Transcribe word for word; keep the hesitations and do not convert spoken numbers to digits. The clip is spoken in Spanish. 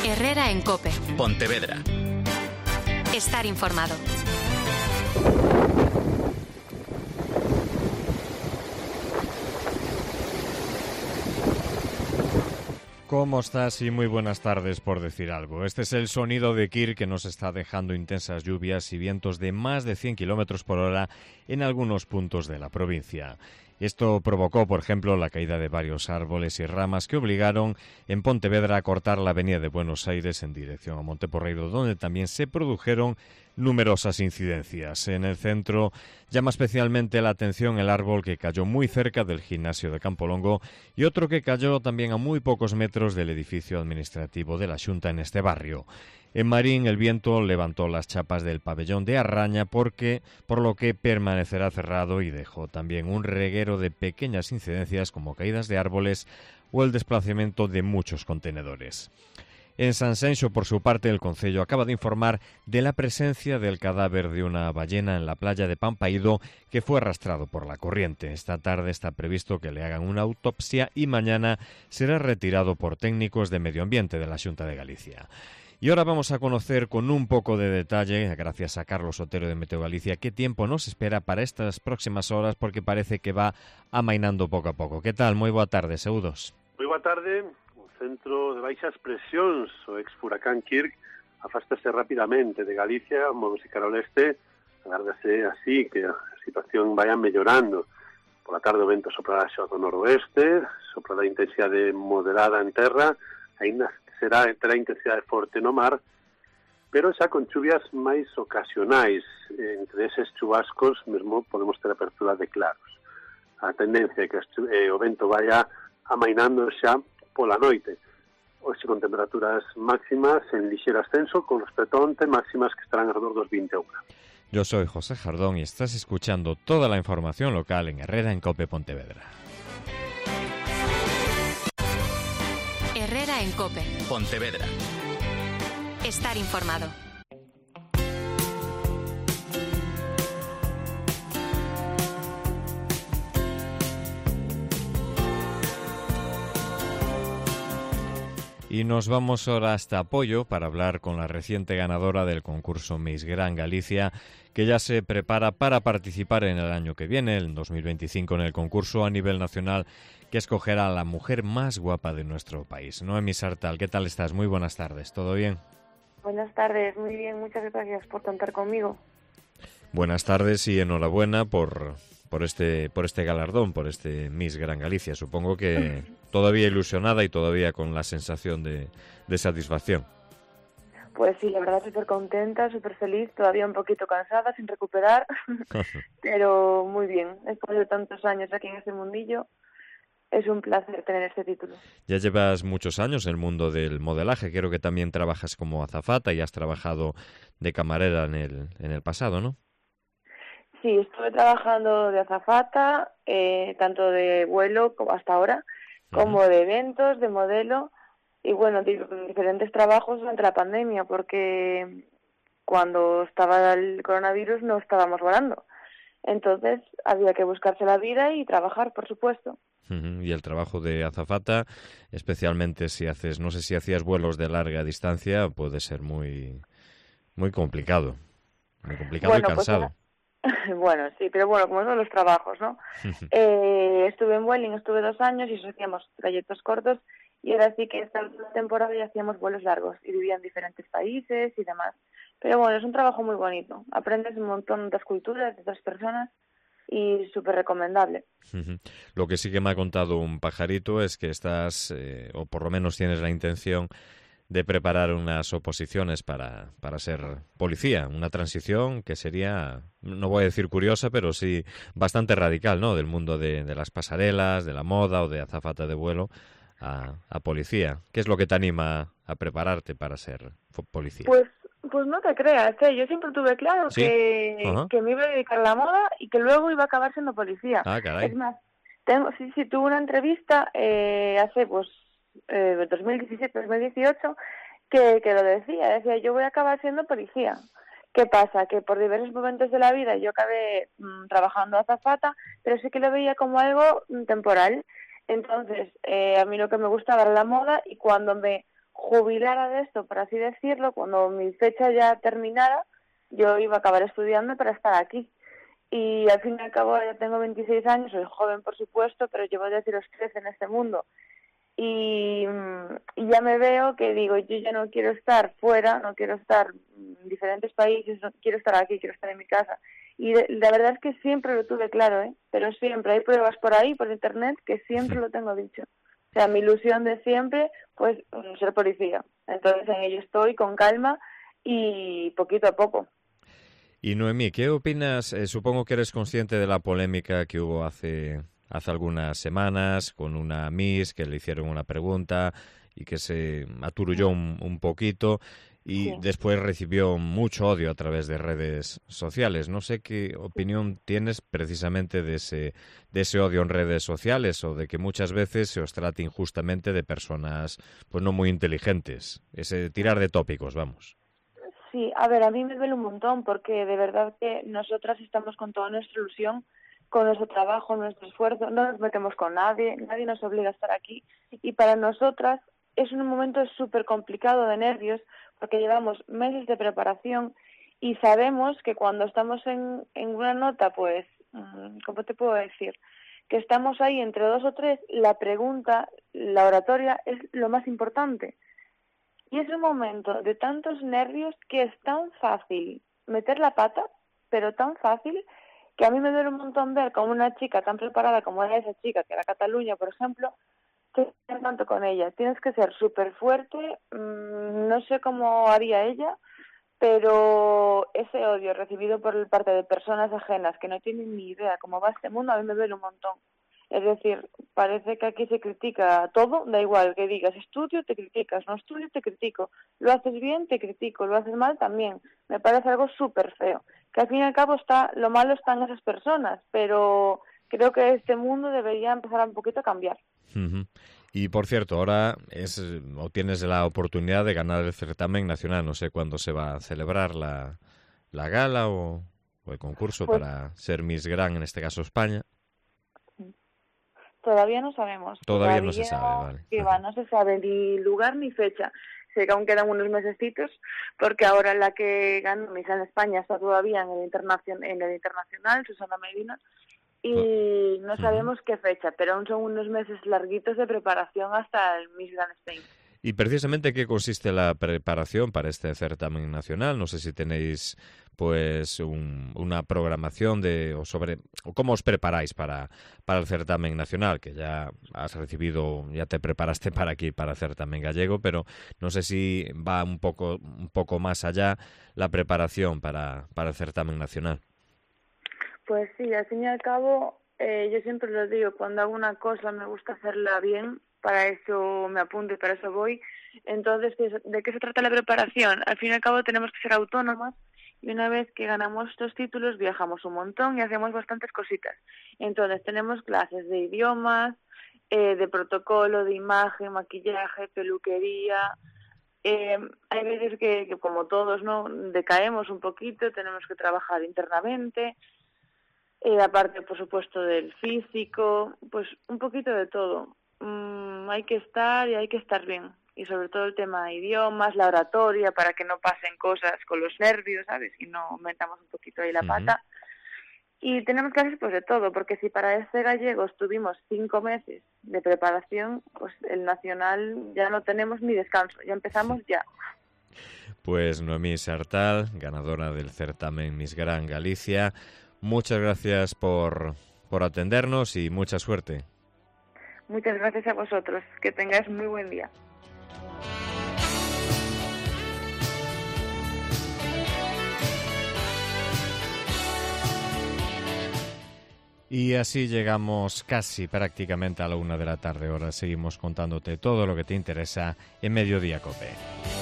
Herrera en COPE. Pontevedra. Estar informado. ¿Cómo estás? Y muy buenas tardes, por decir algo. Este es el sonido de Kir, que nos está dejando intensas lluvias y vientos de más de cien kilómetros por hora en algunos puntos de la provincia. Esto provocó, por ejemplo, la caída de varios árboles y ramas que obligaron en Pontevedra a cortar la avenida de Buenos Aires en dirección a Monteporreiro, donde también se produjeron numerosas incidencias. En el centro llama especialmente la atención el árbol que cayó muy cerca del gimnasio de Campolongo y otro que cayó también a muy pocos metros del edificio administrativo de la Xunta en este barrio. En Marín el viento levantó las chapas del pabellón de Arraña porque, por lo que permanecerá cerrado y dejó también un reguero de pequeñas incidencias como caídas de árboles o el desplazamiento de muchos contenedores. En Sanxenxo, por su parte, el concello acaba de informar de la presencia del cadáver de una ballena en la playa de Pampaído que fue arrastrado por la corriente. Esta tarde está previsto que le hagan una autopsia y mañana será retirado por técnicos de medio ambiente de la Xunta de Galicia. Y ahora vamos a conocer con un poco de detalle, gracias a Carlos Otero de Meteo Galicia, qué tiempo nos espera para estas próximas horas, porque parece que va amainando poco a poco. ¿Qué tal? Moi boa tarde, saúdos. Moi boa tarde. O centro de baixas presións, o ex furacán Kirk, afástase rapidamente de Galicia, móvese cara ao leste, agárdase así que a situación vaya mellorando. Por la tarde o vento soprará xa do noroeste, soprará intensidade moderada en terra, aínda será terá intensidade forte no mar, pero xa con chuvias máis ocasionais. Entre eses chubascos mesmo podemos ter apertura de claros. A tendencia é que eh, o vento vaya amainando xa pola noite. Hoxe con temperaturas máximas en lixeiro ascenso con respecto a onte, máximas que estarán alrededor dos vinte e un. Yo soy José Jardón y estás escuchando toda la información local en Herrera en COPE Pontevedra. Herrera en COPE. Pontevedra. Estar informado. Y nos vamos ahora hasta Apoyo para hablar con la reciente ganadora del concurso Miss Gran Galicia, que ya se prepara para participar en el año que viene, el dos mil veinticinco, en el concurso a nivel nacional que escogerá a la mujer más guapa de nuestro país. Noemi Sartal, ¿qué tal estás? Muy buenas tardes, ¿todo bien? Buenas tardes, muy bien, muchas gracias por contar conmigo. Buenas tardes y enhorabuena por, por, este, por este galardón, por este Miss Gran Galicia. Supongo que todavía ilusionada y todavía con la sensación de, de satisfacción. Pues sí, la verdad súper contenta, súper feliz, todavía un poquito cansada, sin recuperar, pero muy bien. Después de tantos años aquí en este mundillo, es un placer tener este título. Ya llevas muchos años en el mundo del modelaje, creo que también trabajas como azafata y has trabajado de camarera en el, en el pasado, ¿no? Sí, estuve trabajando de azafata, eh, tanto de vuelo como hasta ahora, como uh-huh. de eventos, de modelo, y bueno, diferentes trabajos durante la pandemia, porque cuando estaba el coronavirus no estábamos volando. Entonces había que buscarse la vida y trabajar, por supuesto. Uh-huh. Y el trabajo de azafata, especialmente si haces, no sé si hacías vuelos de larga distancia, puede ser muy, muy complicado, muy complicado bueno, y cansado. Pues, bueno, sí, pero bueno, como son los trabajos, ¿no? eh, estuve en Vueling, estuve dos años y hacíamos trayectos cortos y ahora sí que esta temporada ya hacíamos vuelos largos y vivía en diferentes países y demás. Pero bueno, es un trabajo muy bonito, aprendes un montón de las culturas de otras personas y súper recomendable. Uh-huh. Lo que sí que me ha contado un pajarito es que estás, eh, o por lo menos tienes la intención de preparar unas oposiciones para, para ser policía, una transición que sería, no voy a decir curiosa, pero sí bastante radical, ¿no? Del mundo de, de las pasarelas, de la moda o de azafata de vuelo a, a policía. ¿Qué es lo que te anima a prepararte para ser policía? Pues Pues no te creas, ¿eh? Yo siempre tuve claro ¿Sí? que, uh-huh. que me iba a dedicar a la moda y que luego iba a acabar siendo policía. Ah, caray. Es más, tengo, sí, sí, tuve una entrevista eh, hace, pues, eh, dos mil diecisiete, dos mil dieciocho, que, que lo decía, decía, yo voy a acabar siendo policía. ¿Qué pasa? Que por diversos momentos de la vida yo acabé mmm, trabajando azafata, pero sí que lo veía como algo mmm, temporal. Entonces, eh, a mí lo que me gustaba era la moda y cuando me jubilara de esto, por así decirlo, cuando mi fecha ya terminara, yo iba a acabar estudiando para estar aquí. Y al fin y al cabo ya tengo veintiséis años, soy joven por supuesto, pero llevo desde los trece en este mundo. Y, y ya me veo que digo, yo ya no quiero estar fuera, no quiero estar en diferentes países, no quiero estar aquí, quiero estar en mi casa. Y de, la verdad es que siempre lo tuve claro, ¿eh? Pero siempre hay pruebas por ahí, por internet, que siempre lo tengo dicho. O sea, mi ilusión de siempre, pues, ser policía. Entonces en ello estoy con calma y poquito a poco. Y Noemí, ¿qué opinas? Eh, supongo que eres consciente de la polémica que hubo hace, hace algunas semanas con una Miss que le hicieron una pregunta y que se aturulló un, un poquito y sí. Después recibió mucho odio a través de redes sociales. No sé qué opinión tienes precisamente de ese, de ese odio en redes sociales o de que muchas veces se os trate injustamente de personas pues no muy inteligentes. Ese tirar de tópicos, vamos. Sí, a ver, a mí me duele un montón porque de verdad que nosotras estamos con toda nuestra ilusión, con nuestro trabajo, nuestro esfuerzo, no nos metemos con nadie, nadie nos obliga a estar aquí y para nosotras es un momento súper complicado de nervios porque llevamos meses de preparación y sabemos que cuando estamos en, en una nota, pues, ¿cómo te puedo decir? Que estamos ahí entre dos o tres, la pregunta, la oratoria es lo más importante. Y es un momento de tantos nervios que es tan fácil meter la pata, pero tan fácil, que a mí me duele un montón ver como una chica tan preparada como era esa chica, que era Cataluña, por ejemplo, que tanto con ella. Tienes que ser súper fuerte, mmm, no sé cómo haría ella, pero ese odio recibido por parte de personas ajenas que no tienen ni idea cómo va este mundo, a mí me duele un montón. Es decir, parece que aquí se critica todo, da igual que digas estudio, te criticas, no estudio, te critico, lo haces bien, te critico, lo haces mal también. Me parece algo súper feo, que al fin y al cabo está, lo malo está en esas personas, pero creo que este mundo debería empezar un poquito a cambiar. Uh-huh. Y por cierto, ahora es o tienes la oportunidad de ganar el certamen nacional, no sé cuándo se va a celebrar la, la gala o, o el concurso pues, para ser Miss Gran, en este caso España. Todavía no sabemos. Todavía, todavía no se sabe, vale. Que va, no se sabe ni lugar ni fecha. Sé que aún quedan unos mesecitos, porque ahora la que ganó Miss en España está todavía en el, internacion en el internacional, Susana Medina, y no sabemos uh-huh. qué fecha, pero aún son unos meses larguitos de preparación hasta el Miss Grand Spain. Y precisamente, ¿qué consiste la preparación para este certamen nacional? No sé si tenéis pues un, una programación de o sobre o cómo os preparáis para, para el certamen nacional, que ya has recibido, ya te preparaste para aquí, para el certamen gallego, pero no sé si va un poco un poco más allá la preparación para, para el certamen nacional. Pues sí, al fin y al cabo, eh, yo siempre lo digo, cuando hago una cosa me gusta hacerla bien, para eso me apunto y para eso voy. Entonces, ¿de qué se trata la preparación? Al fin y al cabo tenemos que ser autónomas y una vez que ganamos estos títulos viajamos un montón y hacemos bastantes cositas. Entonces tenemos clases de idiomas, eh, de protocolo, de imagen, maquillaje, peluquería. Eh, hay veces que, que como todos, ¿no?, decaemos un poquito, tenemos que trabajar internamente. Eh, aparte, por supuesto, del físico, pues un poquito de todo. Mm, hay que estar y hay que estar bien. Y sobre todo el tema de idiomas, la oratoria, para que no pasen cosas con los nervios, ¿sabes? Y no metamos un poquito ahí la pata. Uh-huh. Y tenemos clases pues de todo, porque si para este gallego estuvimos cinco meses de preparación, pues el nacional ya no tenemos ni descanso, ya empezamos ya. Pues Noemí Sartal, ganadora del certamen Miss Gran Galicia, muchas gracias por, por atendernos y mucha suerte. Muchas gracias a vosotros. Que tengáis muy buen día. Y así llegamos casi prácticamente a la una de la tarde. Ahora seguimos contándote todo lo que te interesa en Mediodía COPE.